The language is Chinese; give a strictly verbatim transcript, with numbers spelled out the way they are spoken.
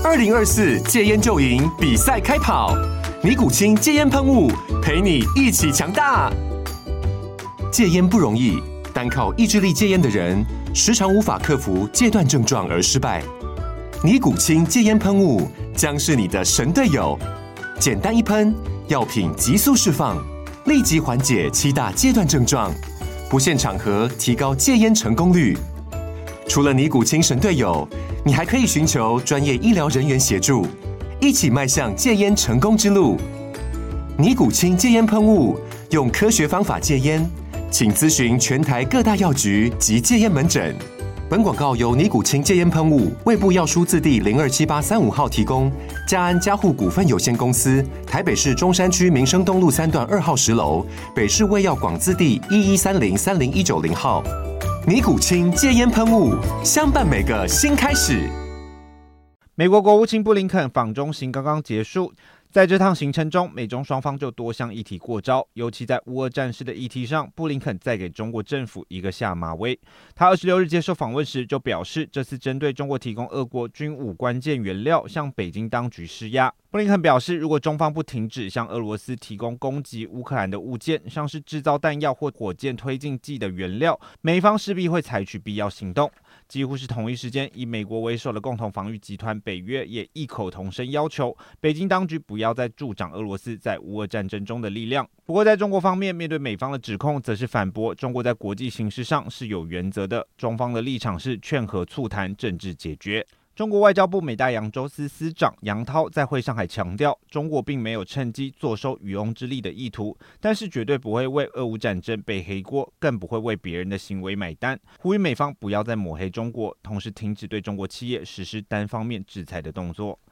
二零二四戒烟就赢比赛开跑，尼古清戒烟喷雾陪你一起强大。戒烟不容易，单靠意志力戒烟的人，时常无法克服戒断症状而失败。尼古清戒烟喷雾将是你的神队友，简单一喷，药品急速释放，立即缓解七大戒断症状，不限场合提高戒烟成功率。除了尼古清神队友，你还可以寻求专业医疗人员协助，一起迈向戒烟成功之路。尼古清戒烟喷雾，用科学方法戒烟，请咨询全台各大药局及戒烟门诊。本广告由尼古清戒烟喷雾、卫部药书字第零二七八三五号提供，嘉安嘉护股份有限公司，台北市中山区民生东路三段二号十楼，北市卫药广字第一一三零三零一九零号。尼古清戒烟喷雾，相伴每个新开始。 美国国务卿布林肯访中行刚刚结束，在这趟行程中，美中双方就多项议题过招，尤其在乌俄战事的议题上，布林肯再给中国政府一个下马威。他二十六日接受访问时就表示，这次针对中国提供俄国军武关键原料，向北京当局施压。布林肯表示，如果中方不停止向俄罗斯提供攻击乌克兰的物件，像是制造弹药或火箭推进剂的原料，美方势必会采取必要行动。几乎是同一时间，以美国为首的共同防御集团北约也异口同声要求北京当局不要再助长俄罗斯在乌俄战争中的力量。不过在中国方面，面对美方的指控，则是反驳中国在国际形势上是有原则的，中方的立场是劝和促谈，政治解决。中国外交部美大洋洲司司长杨涛在会上还强调，中国并没有趁机坐收渔翁之利的意图，但是绝对不会为俄乌战争背黑锅，更不会为别人的行为买单，呼吁美方不要再抹黑中国，同时停止对中国企业实施单方面制裁的动作。